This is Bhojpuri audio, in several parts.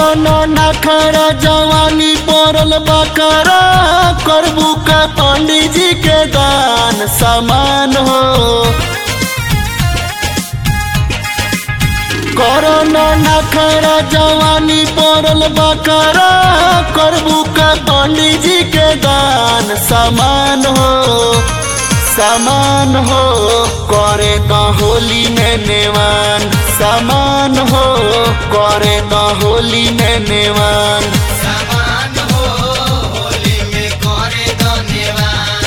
कोरोना नखरा जवानी पड़ल बकरा करबू का पंडित जी के दान समान हो। कोरोना नखरा जवानी पड़ल बकरा करबू का पंडित जी के दान समान हो। समान हो करे तो होली में नेवान समान हो करे तो होली में नेवान समान हो होली में करे तो नेवान।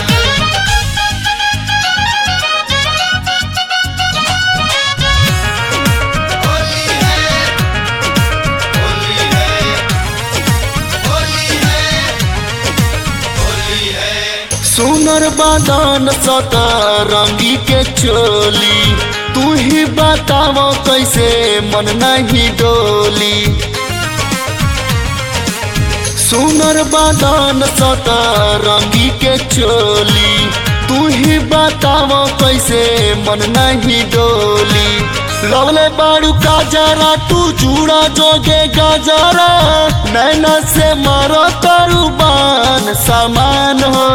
होली है होली है होली है होली है। सुनर बदन सतरंगी के चोली तू ही बताओ कैसे मन नहीं डोली। सुनर बदन सतरंगी के चोली तू ही बताओ कैसे मन नहीं डोली। लगले बारू का जरा तू चूड़ा जोगे गजरा नैना से मारो तरुबान समान हो।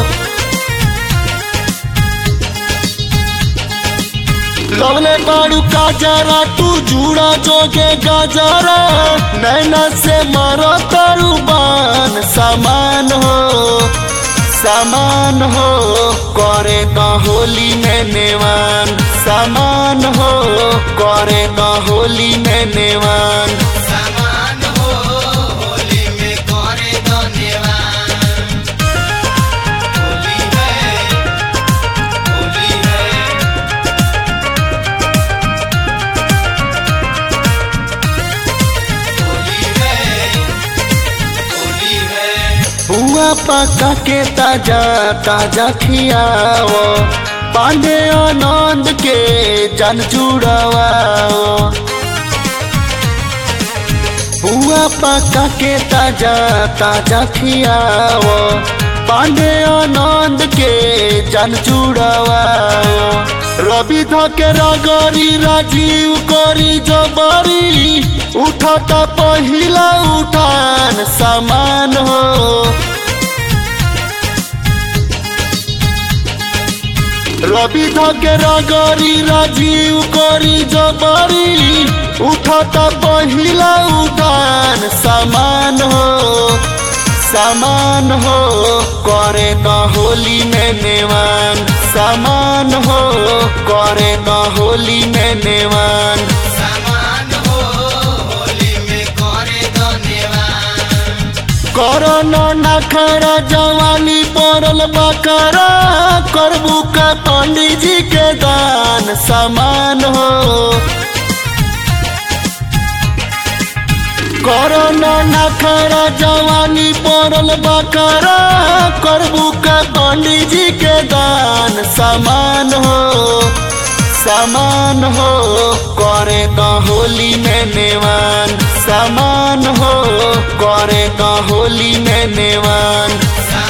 लगले बारू का जरा तू जूड़ा जोगे गजरा नैना से मारो तरुबान समान हो। समान हो करे तो होली में नेवान समान हो करे तो होली में नेवान समान हो होली में करे तो नेवान। होली है होली है होली है होली है। बुआ पका के ताजा ताजा खियाओ पांडे आनंद के जन जुड़ाओ। बुआ पका के ताजा ताजा खियाओ पांडे आनंद के जन जुड़ाओ। रवि धके रगरी राजीव करी जबरी उठाता पहिला उठान समान हो। रवि धके रगरी राजीव करी जबरी उठाता पहिला उठान समान हो। समान हो करे तो होली में नेवान समान हो करे तो होली में नेवान समान हो होली में करे तो नेवान। कोरोना नखरा जवानी पड़ल बकरा करबू का पंडित जी के दान समान हो। कोरोना नखरा जवानी पड़ल बकरा करबू का पंडित जी के दान समान हो। समान हो करे तो होली में नेवान समान हो करे तो होली में नेवान।